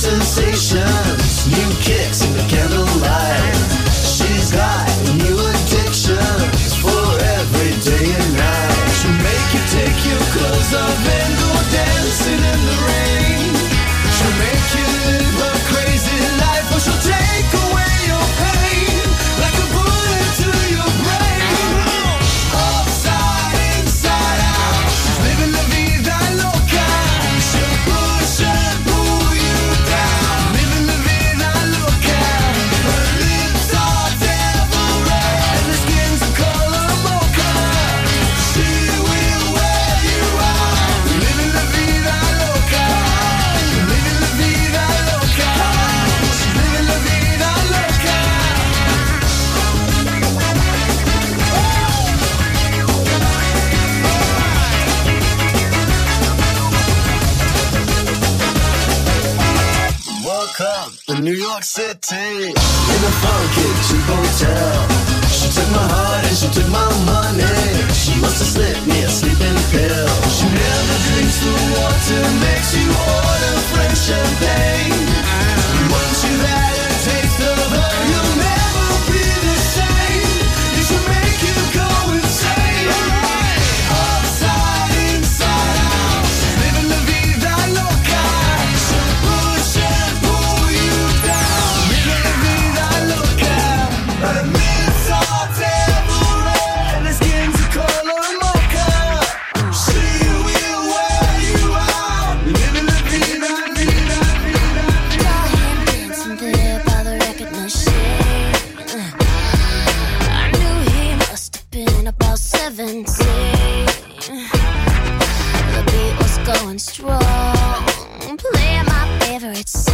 sensations, new kicks in the candlelight. She's got new addictions for every day and night. She'll make you take your clothes off and go dancing in the rain. She'll make you live a crazy life, or she'll take away your pain like a bullet to your brain. Upside, inside out, she's living la vida loca. She'll push and pull you down, living la vida loca. Her lips are devil red and her skin's the color mocha. She will wear you out, living la vida loca, living la vida loca. She's living la vida loca. Welcome to New York City, in a funky cheap hotel. She took my heart and she took my money. She must have slipped me a sleeping pill. She never drinks the water, makes you order French champagne. Once you've had a taste of her, you'll never be the same. You should make you go insane. Upside, inside out, she's living la vida loca. She'll push and pull you down, living la vida loca. Her lips are devil red and her skin's the color mocha. She will wear you out, living la vida, vida, vida. Saw him dancing there by the record machine. I knew he must have been about 17. The beat was going strong, playing my favorite song.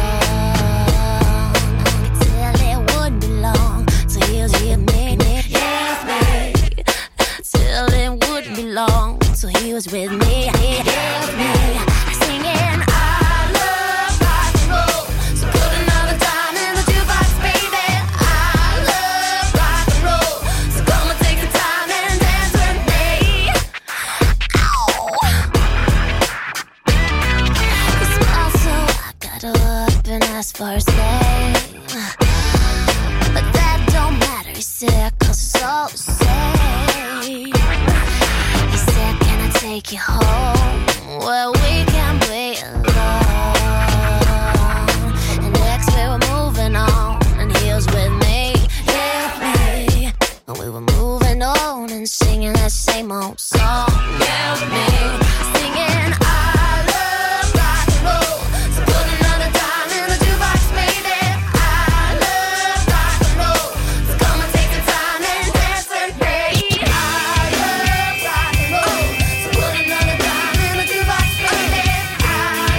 Till it wouldn't be long till he'll hear me, yes, me. Till it wouldn't be long till he was with me, yes, me. Singing, I love rock and roll, so put another dime in the jukebox, baby. I love rock and roll, so come and take the time and dance with me. Ow! He smiled, so I got up and asked for his name. But that don't matter, he said, 'cause it's all the same. He said, can I take you home where we can play alone? And next we were moving on, and he was with me, yeah, me. And we were moving on and singing that same old song, yeah, me. Singing, I love rock and roll, so put another dime in the jukebox, baby. I love rock and roll, so come and take the time and dance with me. I love rock and roll, so put another dime in the jukebox, baby. I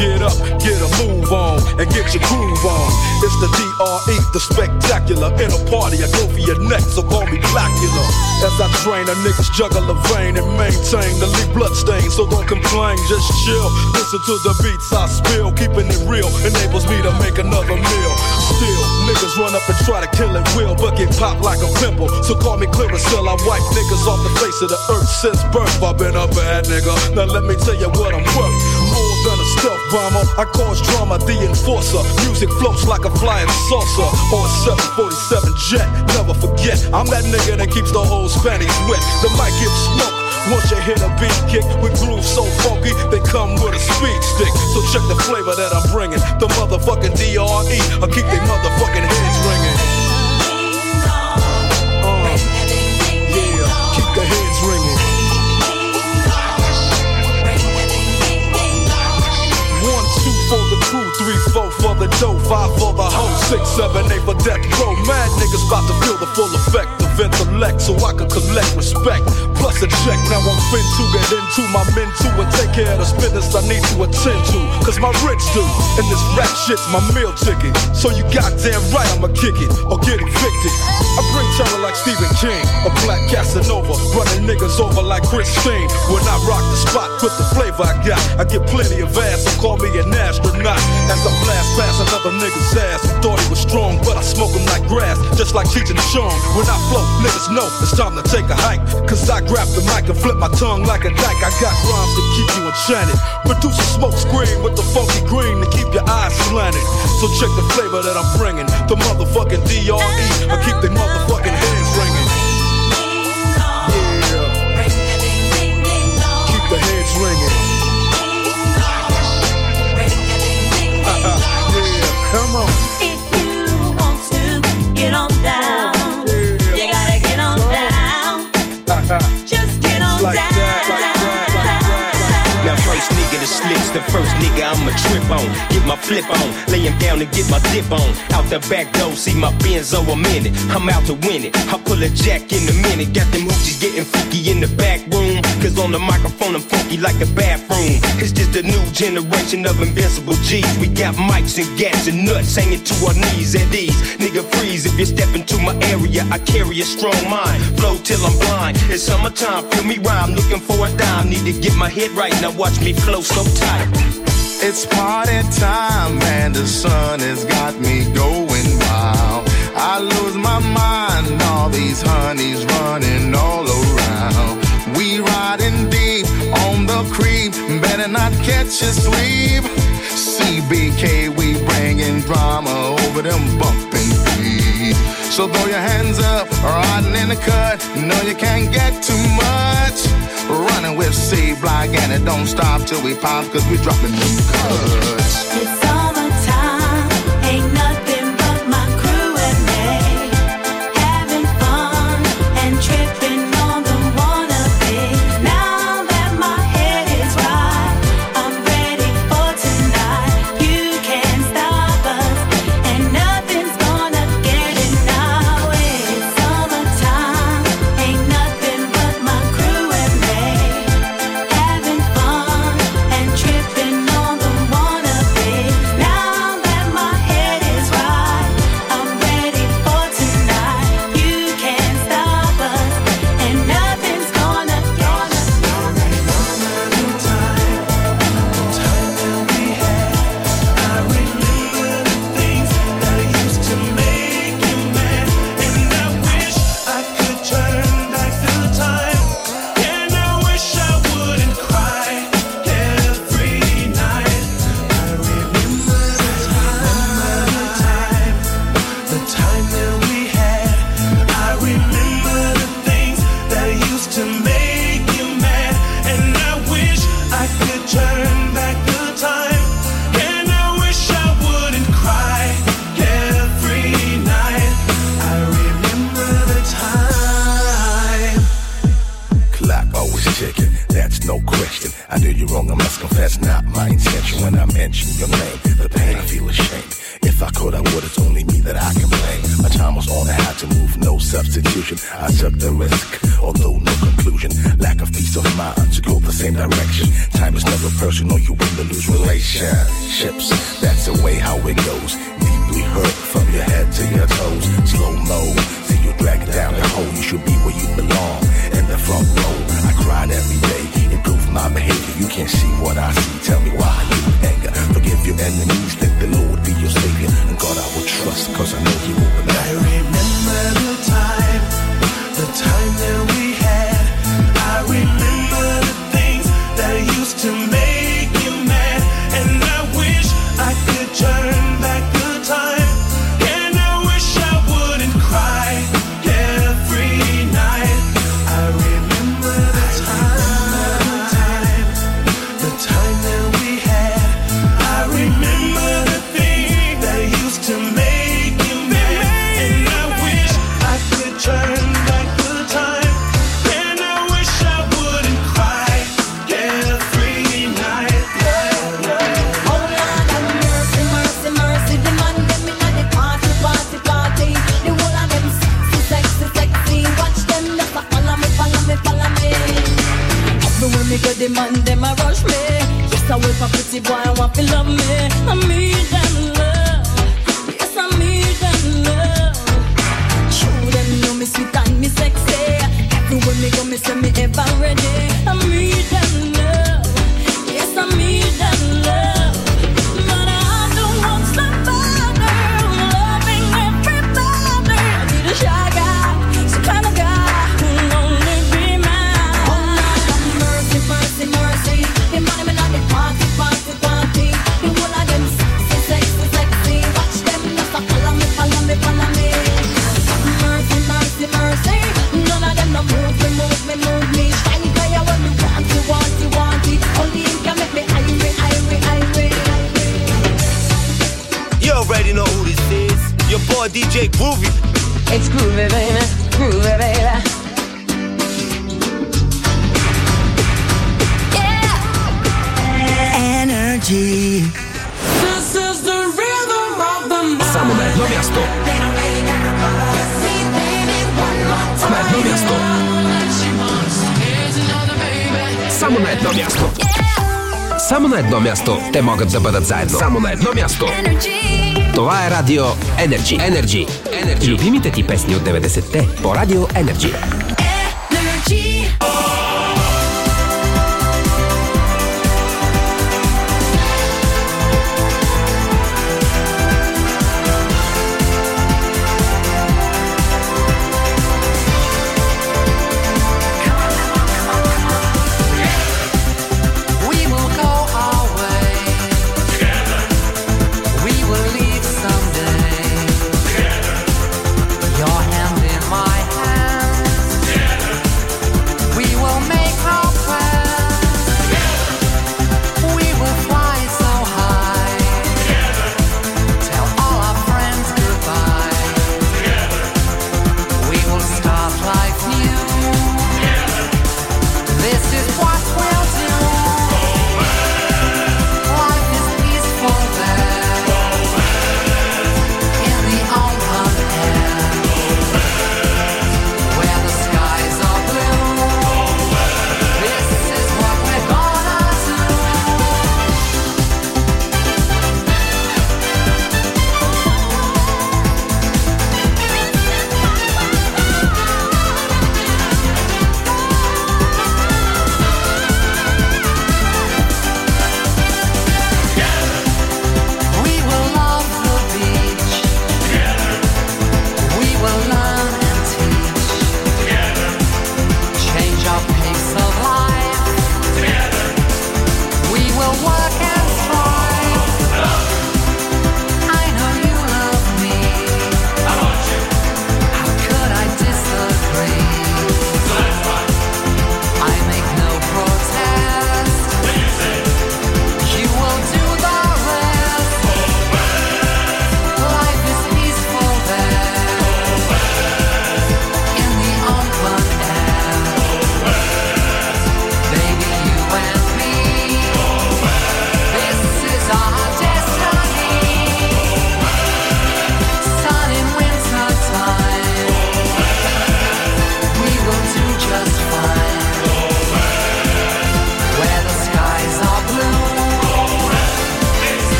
get up, get a move on, and get your groove on. It's the DRE, the spectacular. In a party, I go for your neck, so call me Blackula. As I train, a niggas juggle a vein and maintain the lead bloodstains, so don't complain, just chill. Listen to the beats I spill, keeping it real enables me to make another meal. Still, niggas run up and try to kill it will, but get popped like a pimple. So call me Clearasil, I wipe niggas off the face of the earth since birth. I've been a bad nigga, now let me tell you what I'm worth. More than a stealth bomber, I cause drama, the enforcer. Music floats like a flying saucer or a 747 jet. Never forget, I'm that nigga that keeps the whole panties wet. The mic gives smoke. Once you hit a beat kick with grooves so funky, they come with a speed stick. So check the flavor that I'm bringing. The motherfucking DRE, I'll keep they motherfucking heads ringing. Yeah, keep the heads ringing. 1, 2 for the crew, 3, 4 for the dough, 5 for the hoe, 6, 7, 8 for death row. Mad niggas about to feel the full effect of intellect, so I can collect respect. Plus a check, now I'm fin to get into my men too and take care of the business I need to attend to. Cause my rich do, and this rap shit's my meal ticket. So you goddamn right I'ma kick it or get evicted. I bring terror like Stephen King, a black Casanova, running niggas over like Christine. When I rock the spot with the flavor I got, I get plenty of ass, so call me an astronaut. As I blast past another nigga's ass who thought he was strong, but I smoke him like grass, just like Cheech and Chong. When I flow, niggas know it's time to take a hike, cause I grab the mic and flip my tongue like a dyke. I got rhymes to keep you enchanted. Produce a smoke screen with the funky green to keep your eyes slanted. So check the flavor that I'm bringing. The motherfucking DRE, I keep the motherfucking heads ringing. Yeah, keep the heads ringing. Yeah, come on. If you want to get on down, you gotta get on down. Just get on Like down. that, like that. Now first nigga the slicks, the first nigga I'ma trip on. Get my flip on, lay him down and get my dip on. Out the back door, see my Benzo a minute. I'm out to win it, I pull a jack in a minute. Got them hoochies getting funky in the back room. Cause on the microphone I'm funky like a bathroom. It's just a new generation of invincible G's. We got mics and gas and nuts hanging to our knees at ease. Nigga freeze if you step into my area. I carry a strong mind, flow till I'm blind. It's summertime, feel me rhyme, looking for a dime. Need to get my head right, now watch me flow so tight. It's party time and the sun has got me going wild. I lose my mind, all these honeys running all around. We riding deep on the creep, better not catch you sleep. CBK, we bringing drama over them bumping beats. So throw your hands up, riding in the cut, no you can't get too much. Running with C-Block and it don't stop till we pop, cause we dropping them cuts. It's summertime, ain't nothing but my crew and me, having fun and tripping on the wannabe. Now that my head is right, I'm ready for tonight. You can't stop us, and nothing's gonna get in our way. It's summertime, ain't nothing but my crew and me, having fun and tripping on the wannabe. Now that my head is right, I'm ready for tonight. You can't stop us, and nothing's gonna get us. Turn back the time, and I wish I wouldn't cry every night. I remember the time. Clock always ticking, that's no question. I knew you wrong, I must confess, not my intention. When I mention your name, the pain I feel ashamed. If I could, I would, it's only me that I can blame. My time was on, I had to move, no substitution. I took the risk, although no conclusion. Lack of peace of mind to go the same same direction. Time is never personal, you win or lose relationships. That's the way how it goes. Deeply hurt from your head to your toes. Slow mo, see you drag down the hole. You should be where you belong, in the front row. I cried every day, improve my behavior. You can't see what I see, tell me why you anger. Forgive your enemies, let the Lord be your savior. And God I will trust, cause I know he will remember. I remember the time that we had. I remember the things that used to make you mad. And I wish I could turn back the time. And I wish I wouldn't cry every night. I remember the time that we had. I remember the things that used to make you mad. And I wish I could turn back the time. And I wish I wouldn't cry every night. Oh Lord have mercy, mercy, mercy. The man them inna the party, party, party. The whole of them sexy, sexy, sexy. Watch them just a follow me, follow me, follow me. Everywhere me go, the man them a rush me. Yes, I wait for pretty boy, I want to love me. I need them love. Yes, I need them love. True, them know me sweet and me sexy. Everywhere me go, me say me ever ready. I need them love. Yes, I need them love. But I don't want somebody loving everybody. I need a shy guy, some kind of guy who'll only be mine. Oh Lord have mercy, mercy, mercy. The money me not the party, party, party. The whole of them sexy, sexy, sexy. Watch them just a follow me, follow me, follow me. Mercy, mercy, mercy. None of them no move me, move me, move me. Shine guy when me want you, want you, want it. Only him can make me irate, irate, irate. You already know who this is. Your boy DJ Groovy. It's groovy, baby. Groovy, baby. Energy. This is the rhythm of the night. Само на едно място. На едно място. Само на едно място. Само на едно място те могат да бъдат заедно. Само на едно място. Това е Радио Energy. Energy. Любимите ти песни от 90-те по Радио Energy. Your hand in my hand. We will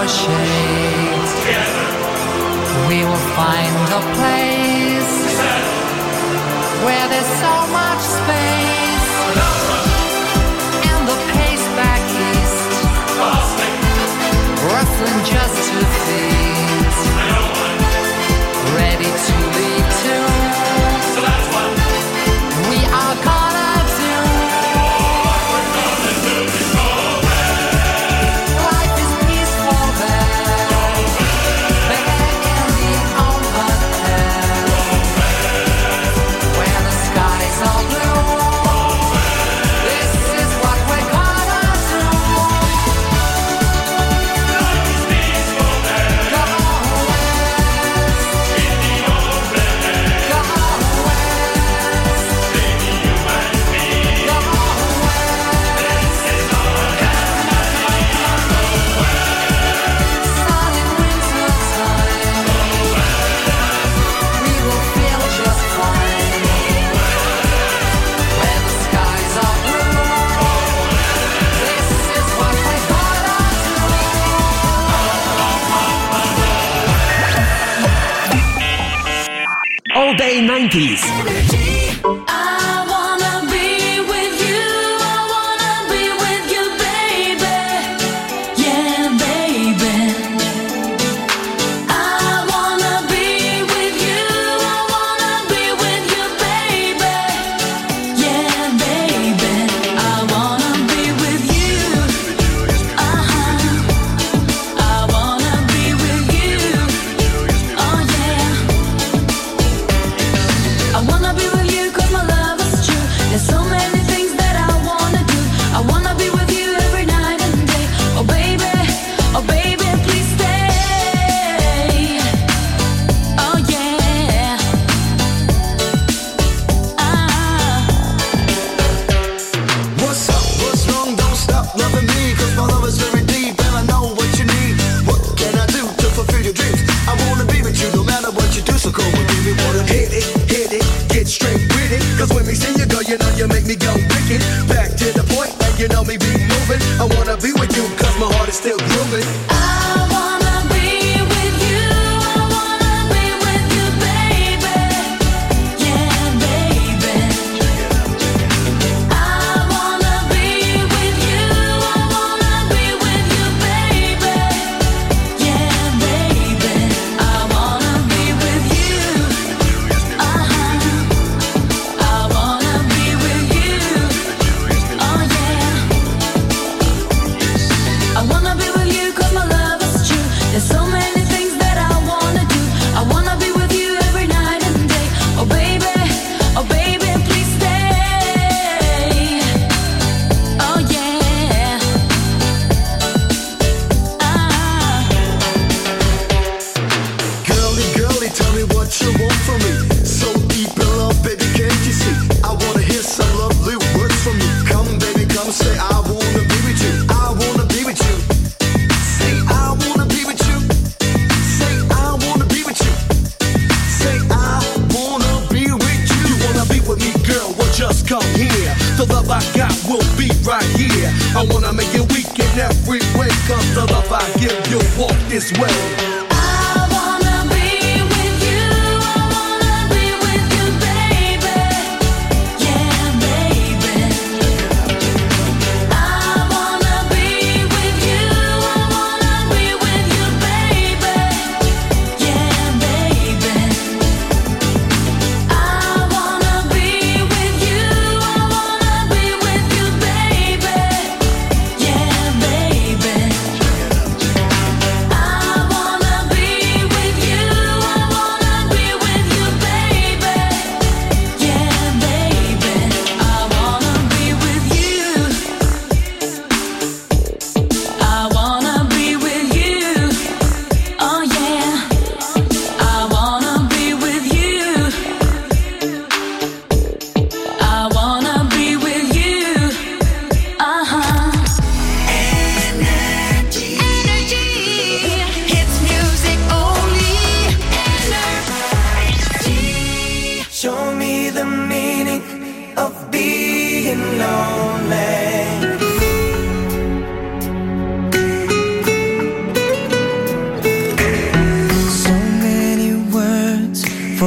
our shades. We will find a place where there's so much space. And the pace back east, rustling just to feet, ready to lead to. So that's what we are gonna do. What we're gonna do is go there. Life is peaceful there. There in the open air, where the skies are blue. This is what we're gonna do. Life is peaceful there. Go west in the open air. Go west, baby, you and me. Go west, this is our time. Go west, sun in winter time. Go west, we will feel just fine. Where the skies are blue. This is what we're gonna do. All Day 90s. I wanna be with you. I wanna be with you, baby. Yeah, baby. I wanna be with you. I wanna be with you, baby. Yeah, baby. I wanna be with you. I wanna be with you. Oh yeah. I wanna be with you 'cause my love is true. There's so many things that I wanna do. I wanna be with you every night and day. Oh baby, please stay. Oh yeah. What's up? What's wrong? Don't stop loving me, 'cause my love is very deep and I know what you need. What can I do to fulfill your dreams? I wanna be with you no matter what you do, so come on, baby, wanna hit it, get straight with it. 'Cause when we see you go, you know you make me go wicked. Back to the point, and you know me be moving. I wanna be with you 'cause my heart is still grooving. I wanna be with you. I wanna be with you, baby. Yeah, baby. I wanna be with you. I wanna be with you, baby. Yeah, baby. I wanna be with you. I wanna be with you. Oh yeah. I wanna be with you 'cause my love is true. There's so many things that I wanna do. I wanna be with you every night and day. Oh baby, please stay. Oh yeah. Girly, tell me what you want from me. So deep in love, baby, can't you see? I wanna hear some lovely words from you. Come, baby, come say I wanna be with you. I wanna be with you. Say I wanna be with you. Say I wanna be with you. Say I wanna be with you. You wanna be with me, girl? Well, just come here. The love I got will be right here. I wanna make it weak in every way, 'cause the love I give you walk this way. I wanna be with you. I wanna be with you, baby. Yeah, baby. I wanna be with you. I wanna be with you, baby. Yeah, baby. I wanna be with you. I wanna be with you, baby. Yeah, baby. I wanna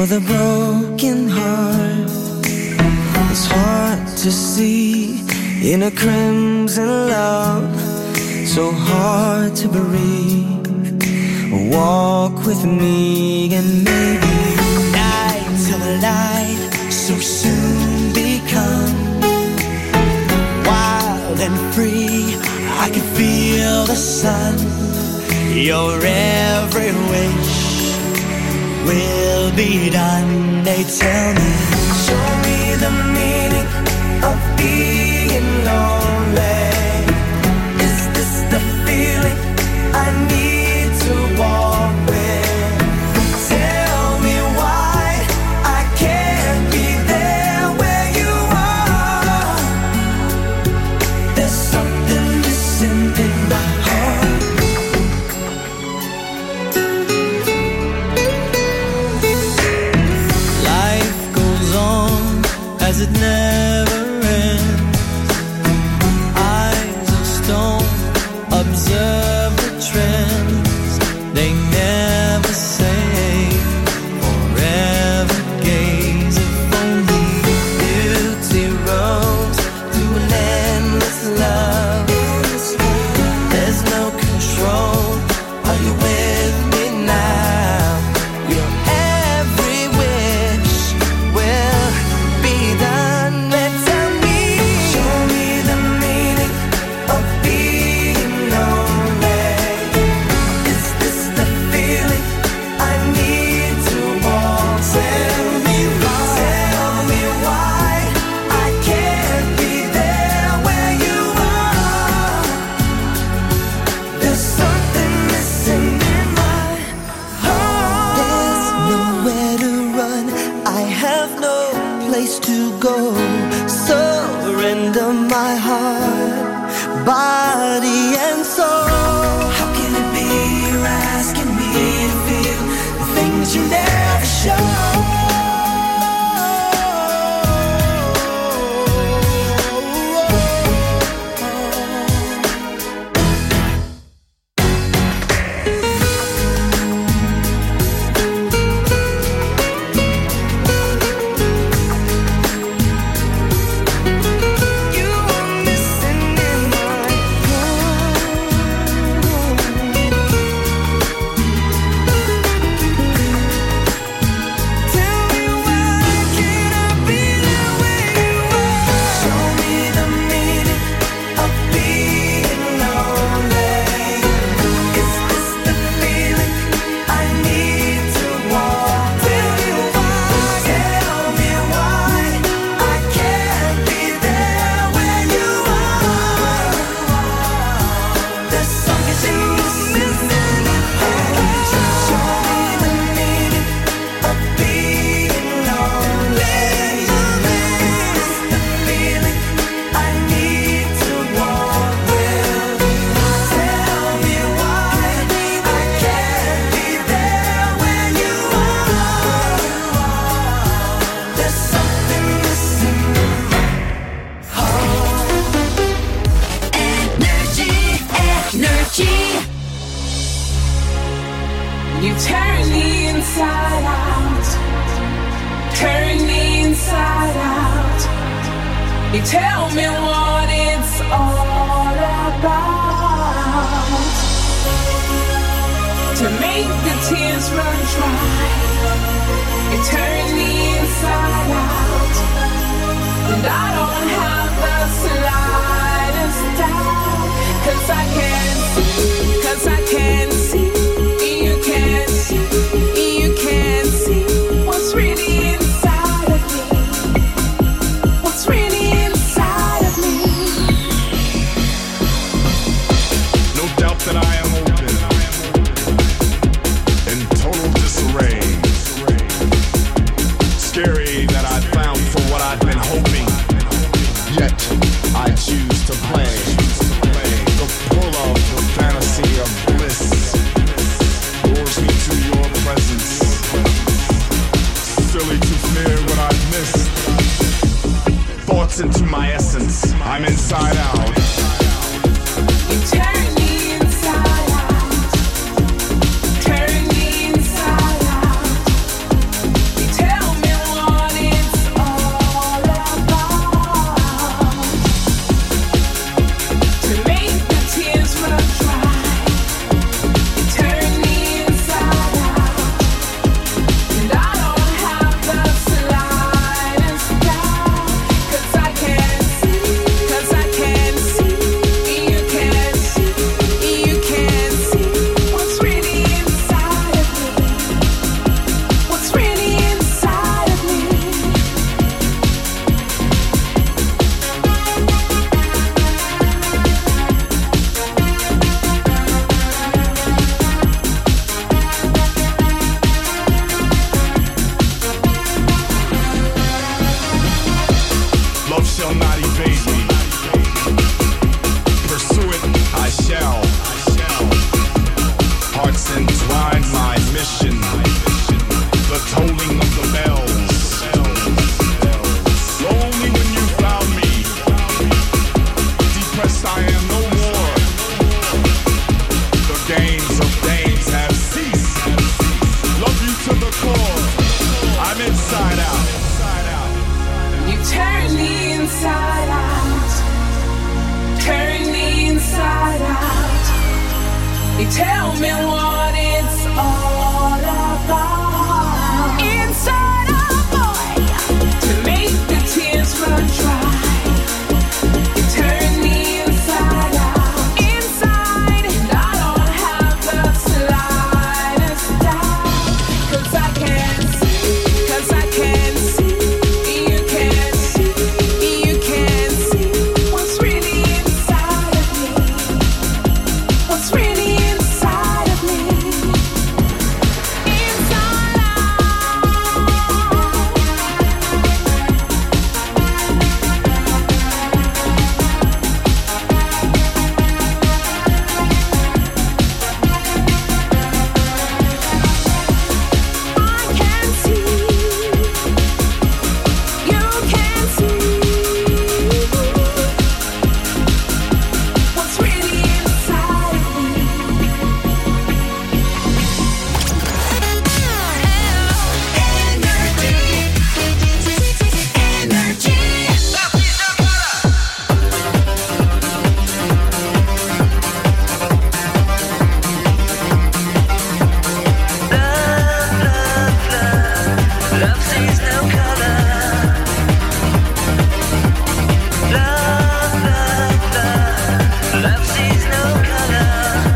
for the broken heart. It's hard to see in a crimson love, so hard to breathe. Walk with me and maybe nights of light so soon become wild and free. I can feel the sun. Your every wish will be done. They tell me, show me the meaning of being lonely. Is this the feeling I need to walk with? Tell me why I can't be there where you are. There's something missing in my heart. Life goes on as it never ends. Eyes of stone observe the trends. They never say forever gaze. If only beauty rose to an endless love. There's no control. Are you with me now? Your every wish will be done. Tell me, show me the meaning of being lonely. Is this the feeling I need to walk? Tell me why I can't be there where you are. There's something missing in my heart. There's nowhere to run. I have no place to go. Surrender my heart, body and soul. How can it be you're asking me to feel the things you never show? You are missing in my Tell me why can't I be there where you are? Show me the meaning of being lonely. Is this the feeling I need to walk? Tell me why I can't be there where you are. There's something missing in my heart. Show me the meaning of being lonely. Is this the feeling I need to walk with? Tell me why I can't be there where you are. There's something missing in my heart. Energy. You turn me inside out. Turn me inside out. You tell me what it's all about. To make the tears run dry. You turn me inside out. And I don't have the slightest doubt. 'Cause I can't see, you can't see what's really inside of me. What's really inside of me. No doubt that I am open in total disarray. Scary that I found for what I've been hoping. Yet I choose to play the pull of the fantasy. games of dames have ceased. Love you to the core. I'm inside out. You turn me inside out. Turn me inside out. You tell me what it's all about. Inside out, boy, to make the tears run dry. You turn me inside out. Inside, and I don't have the slightest doubt. 'Cause I can see, 'cause I can see. You can't see, you can't see what's really inside of me. What's really inside of me. Inside I can see, you can see what's really inside of me. Love sees no color. Love, love, love. Love sees no color.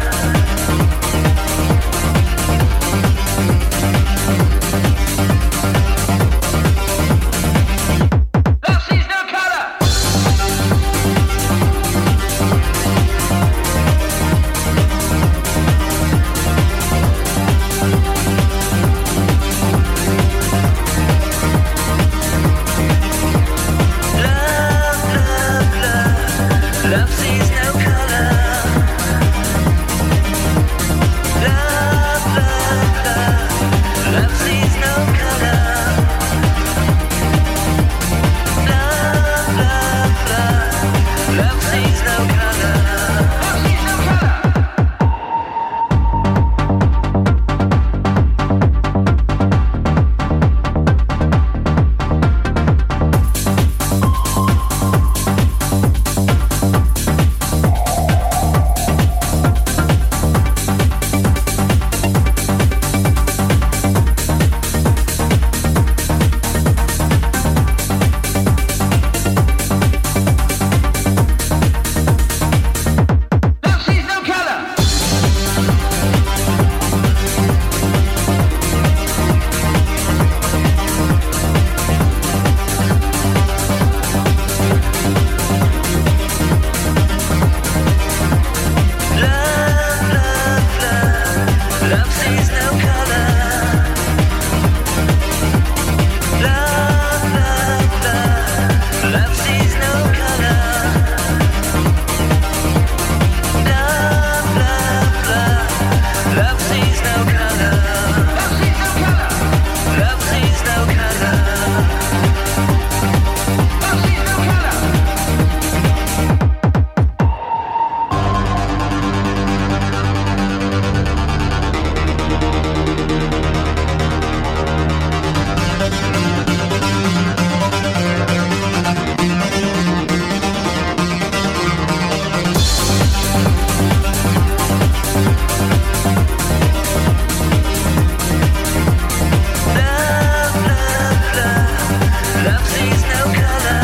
Love sees no color. Love, love, love. Love sees no color. Love, love, love. Love sees no color. Love, love, love. Love sees no color. Love sees no color. Love sees no color. Love, love, love. Love sees no color. Love, love, love. Love sees no color. Love, love, love. Love sees no color. Love sees no color. Love sees no color. Love sees no color. Love, love, love. Love sees no color.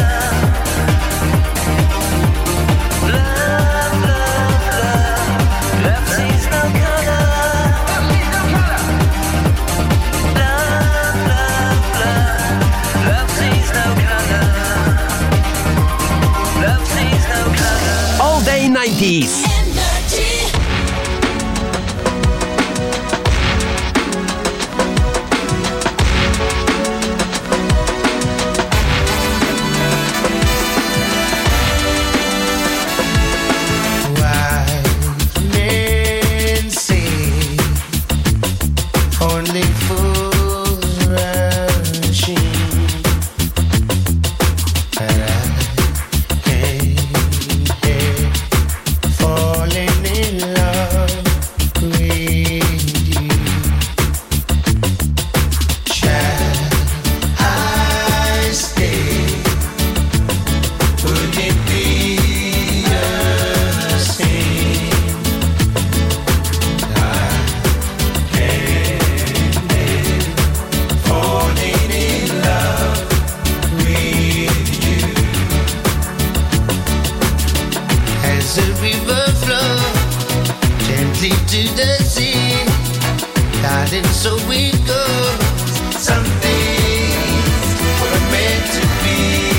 Love, love, love. Love sees no color. Love sees no color. Love, love, love. Love sees no color. Love sees no color. All Day 90s. Wise men say only fools rushing, but I came here for to the sea, darling, so we go. Some things were meant to be.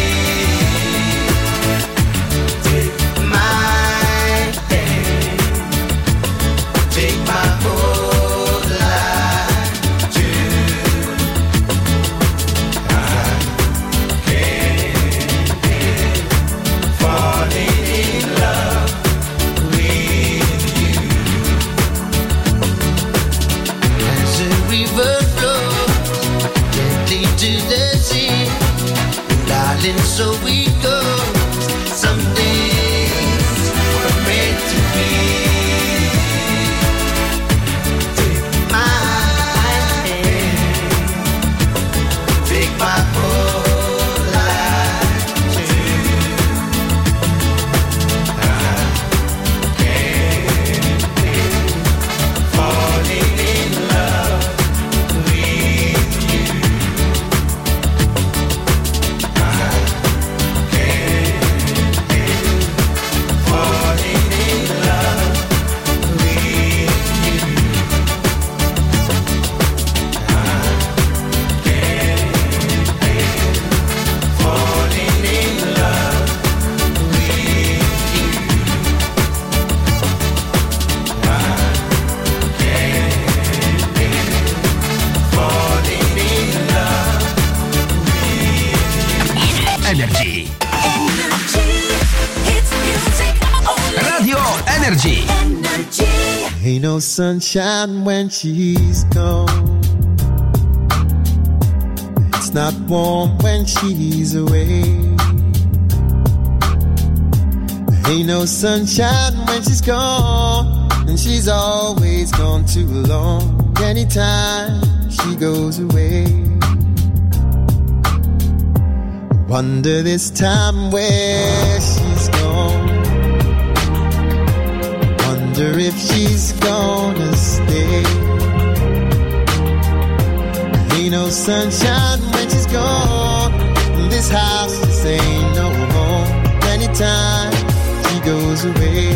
Take my hand, take my whole life too. I can't help falling in love with you. As the river flows gently to the sea, darling, so we go. Some things were meant to be. Take my hand, take my whole life too. I can't help falling in love with you. I can't help falling in love with you. I can't help falling in love with you. I can't help falling in love Energy. Radio Energy. Ain't no sunshine when she's gone. It's not warm when she's away. Ain't no sunshine when she's gone, and she's always gone too long. Anytime she goes away, wonder this time where she's gone. Wonder if she's gonna stay. Ain't no sunshine when she's gone. This house just ain't no home. Anytime she goes away.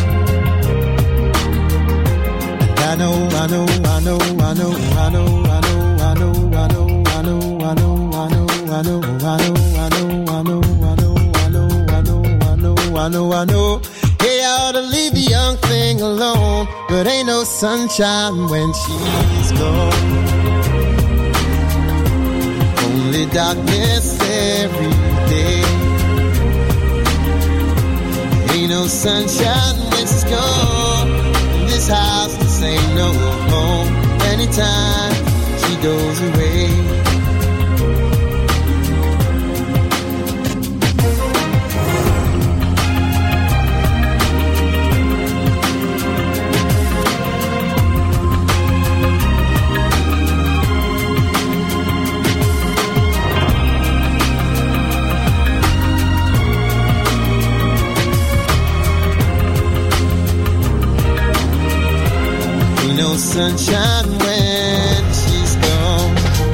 And I know, I know, I know, I know, I know, I know, I know, I know, I know, I know, I know, I know, I know, I know, I know, I know, I know, I know, I know, I know. Hey, I ought to leave the young thing alone, but ain't no sunshine when she's gone. Only darkness every day. Ain't no sunshine when she's gone. This house, this ain't no home. Anytime she goes away. No sunshine when she's gone.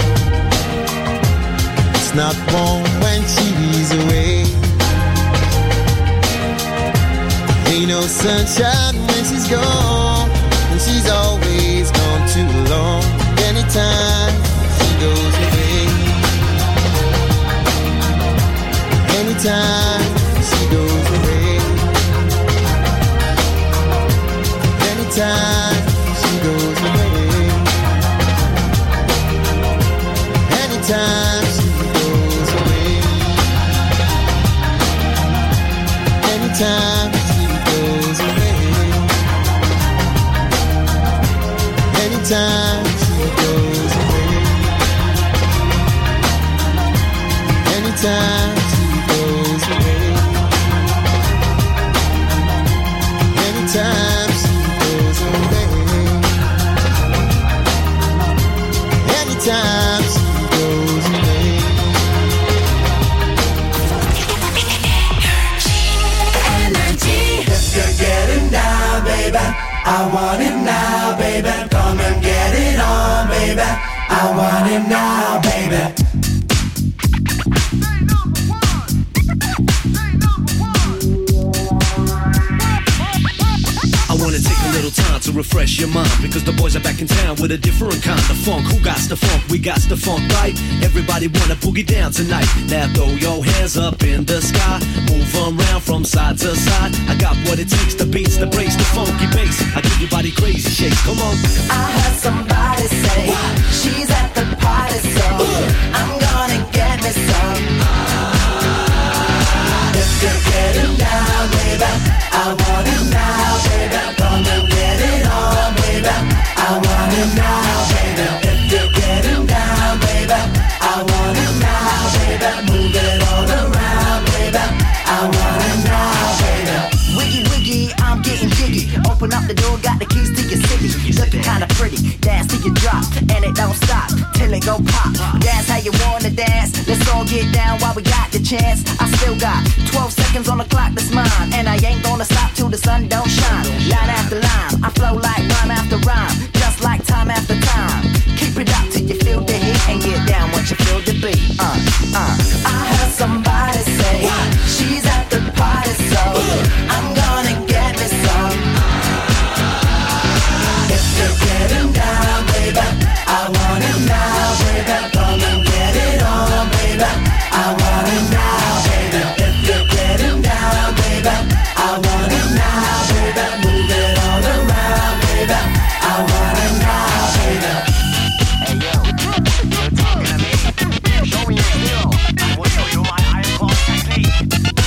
It's not warm when she's away. Ain't no sunshine when she's gone, and she's always gone too long. Anytime she goes away. Anytime she goes away. Anytime goes away. Anytime she goes away. Anytime she goes away. Anytime she goes away. Anytime she goes away. Anytime she goes away. Anytime she goes away. Energy. If you're getting down, baby, I want it now, baby. Come and get it on, baby. I want it now, baby. I wanna take a little time time to refresh your mind, because the boys are back in town with a different kind of funk. Who got the funk? We got the funk, right? Everybody wanna boogie down tonight. Now throw your hands up in the sky, move around from side to side. I got what it takes, the beats, the breaks, the funky bass. I give your body crazy shakes. Come on. I heard somebody say she's at the party, so I'm gonna get me some. If you're getting down, baby, I want it now, baby. Come and get it on, baby. I want it now, baby. If you're getting down, baby, I want it now, baby. Move it all around, baby. I want it now, baby. Wiggy, wiggy, I'm getting jiggy. Open up the door, got the keys to your city. Looking kinda pretty, dance till you drop, and it don't stop till it go pop. Dance how you wanna dance. Let's all get down while we got the chance. I still got 12 seconds on the clock that's mine, and I ain't gonna stop till the sun don't shine. Line after line, I flow like rhyme after rhyme, just like time after time. Keep it up till you feel the heat, and get down once you feel the beat. I heard somebody say she's at the party, so I'm gonna get me some. If you're getting down, baby, I want it now, baby. Come and get it on, baby. I want it now, baby. If you're getting down, baby, I want it now, baby. Move it all around, baby. I want it now, baby. Hey yo, you're talking to me. Show me your skill. I will show you my iron claw technique.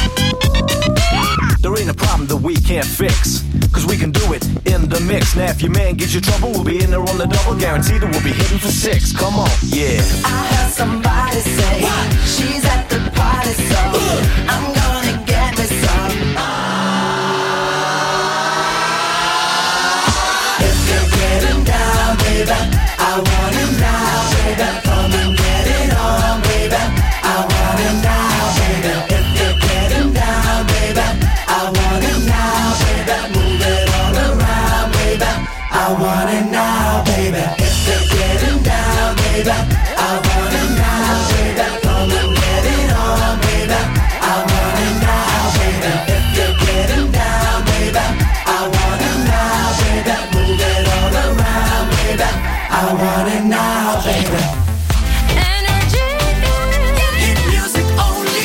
There ain't a problem that we can't fix, cause we can do it in the mix. Now if your man gives you trouble, we'll be in there on the double. Guaranteed that we'll be hitting for 6. Come on, yeah. I heard somebody say she's at the party, so I'm gonna get me some. If you're getting down, baby, I want it now, baby. Come and get it on, baby. I want it now, baby. If you're getting down, baby, I want it now, baby. Move it all around, baby. I want it now, baby. If you're getting down, baby, I want it now, baby. Come and get it on, baby. I want it now, baby. If you're getting down, baby, I want it now, baby. Move it all around, baby. I want it now, baby. Hit music only.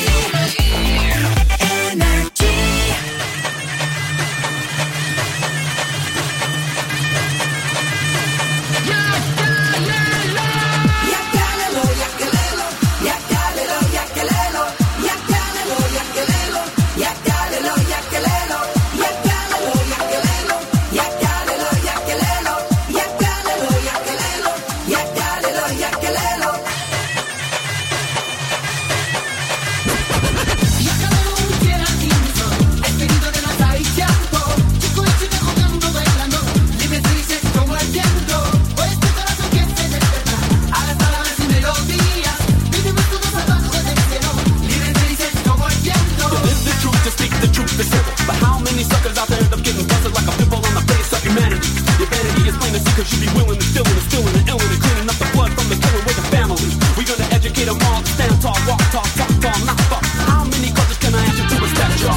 Energy. But how many suckers out there end up getting busted like a pimple on the face of humanity? Your vanity is plain to see, cause you be willing and stealing and illing and cleaning up the blood from the killing with the family. We gonna educate them all to stand tall, walk tall, talk tall, not fuck. How many cultures can I ask you to respect, y'all?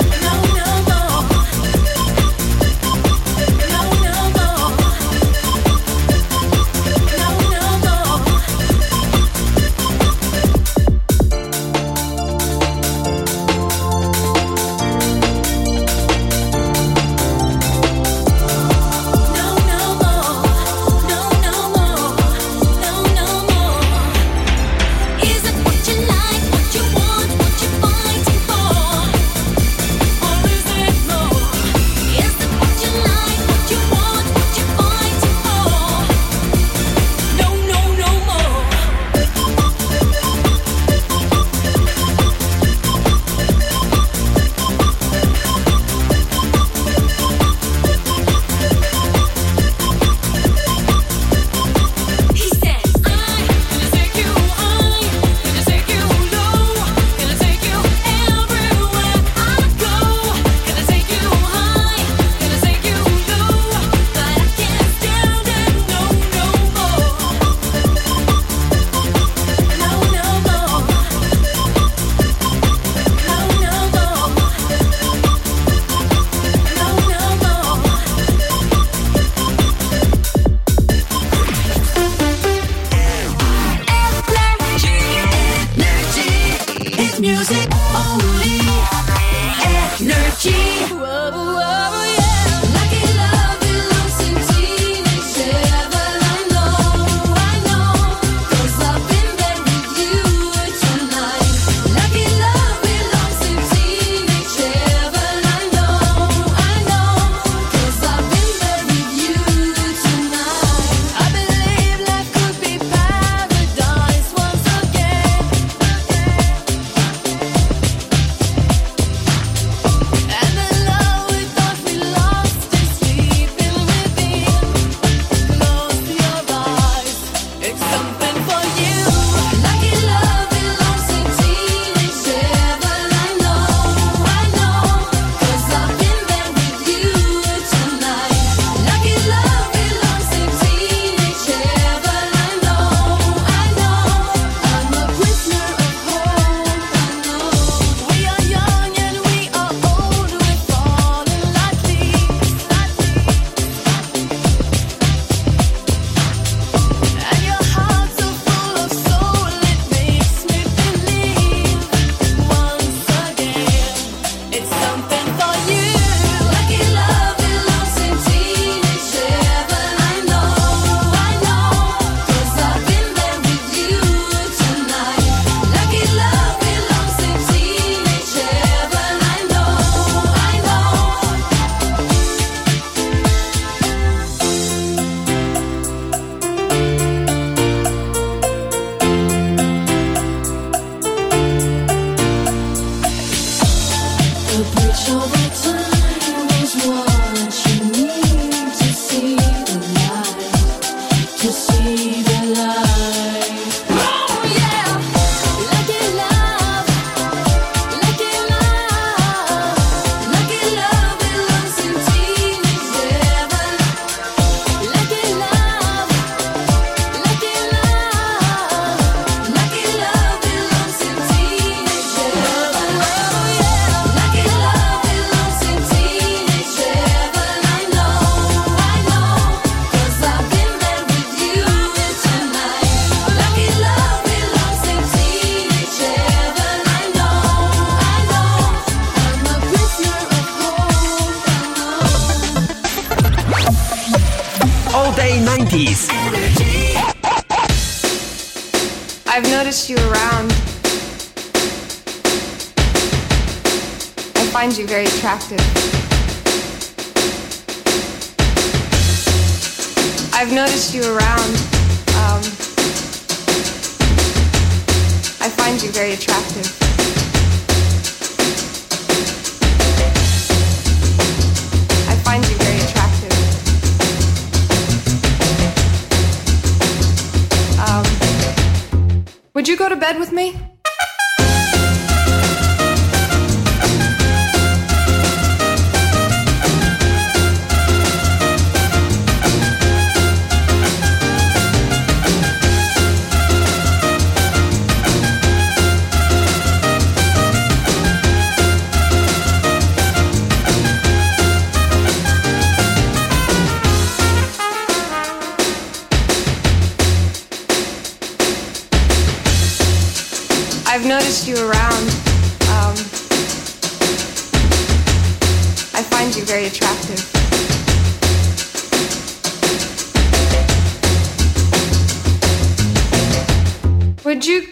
music only. Energy. Lucky love belongs in teenage heaven. I know, 'cause I've been there with you tonight. Lucky love belongs in teenage heaven. I know, 'cause I've been there with you tonight. I believe life could be paradise once again. And the love we thought we lost is sleeping within. Close your eyes, it's something for you. Lucky love belongs in teenage heaven. I know, 'cause I've been there with you tonight. Lucky love belongs in teenage heaven. I know, I'm a prisoner of hope. I know we are young and we are old. We're falling like leaves. And your heart's so full of soul, it makes me believe once again it's something for you. Lucky love belongs in teenage heaven. I know, 'cause I've been there with you tonight. Lucky love belongs in teenage heaven. I know. The bridge over time is what you need to see the light, to see the light. Oh yeah, lucky love, lucky love, lucky love belongs in teenage heaven. Lucky love, lucky love, lucky love belongs in teenage heaven. Oh yeah, lucky love belongs in teenage heaven. I know, 'cause I've been there with you tonight. Lucky love belongs in teenage heaven. I know, I'm a prisoner of hope. All Day 90s. I've noticed you around. I find you very attractive. I've noticed you around. I find you very attractive. I find you very attractive. Would you go to bed with me? I've noticed you around. I find you very attractive. Would you,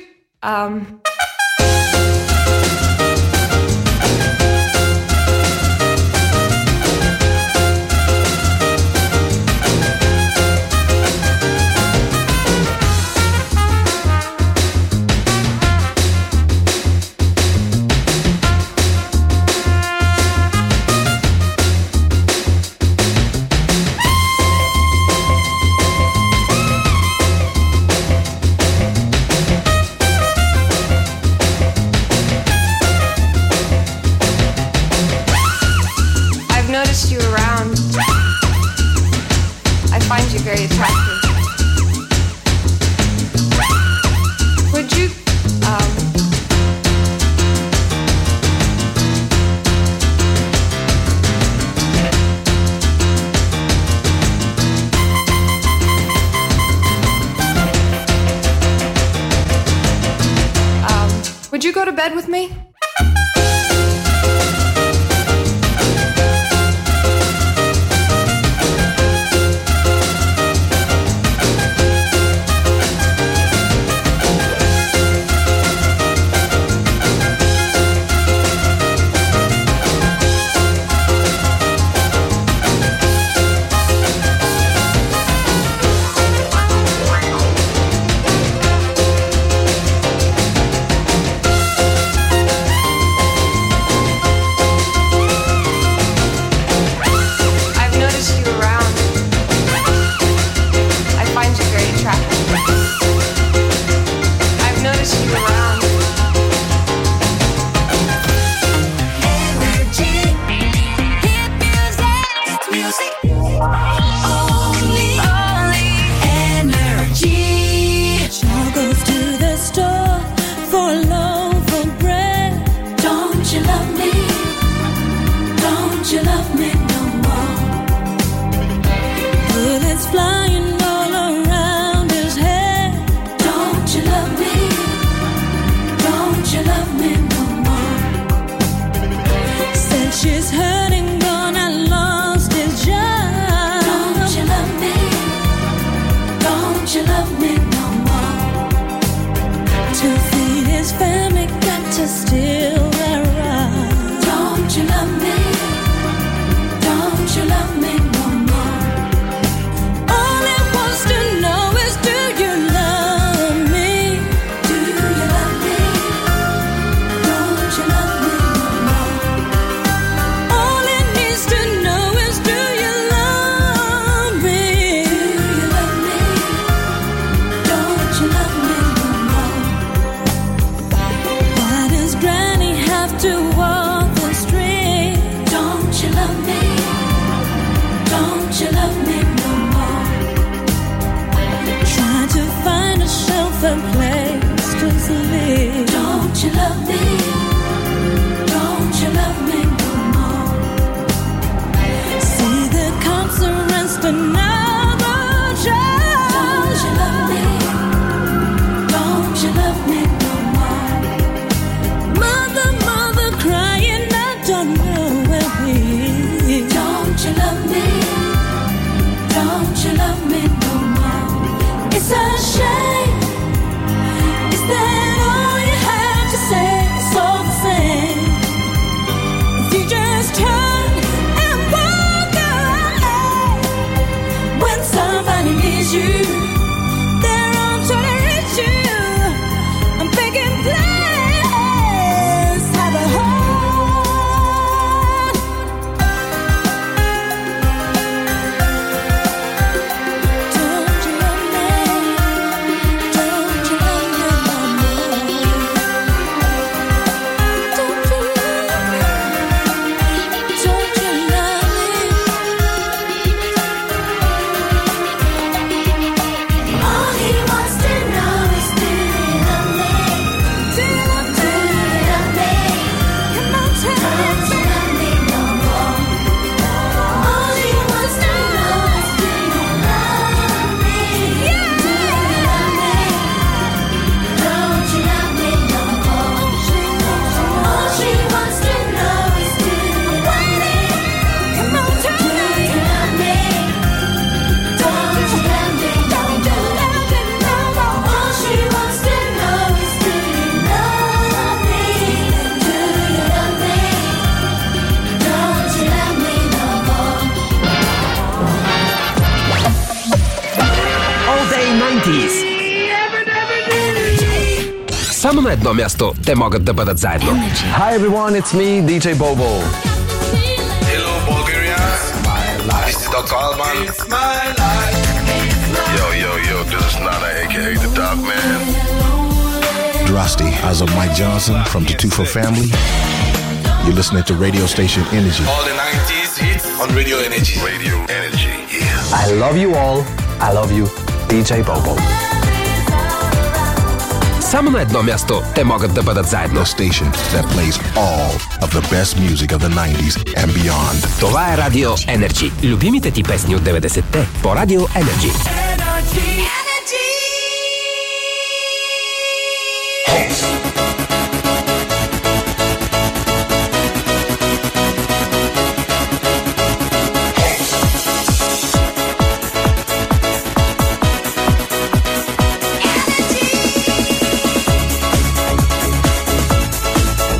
bed with me? Само на едно място те могат да бъдат заедно. Hi everyone, it's me, DJ Bobo. Hello Bulgaria, this is Dr. Alban. Yo, this is Nana, aka The Dog Man. Drosty, as of Mike Johnson from the Two for Family. You're listening to radio station Energy. All the 90s hits on Radio Energy. Radio Energy, yeah. I love you all. I love you, DJ Bobo. Само на едно място те могат да бъдат заедно. The station that plays all of the best music of the 90s and beyond. Това е Радио Energy. Любимите ти песни от 90-те по Радио Energy. Energy.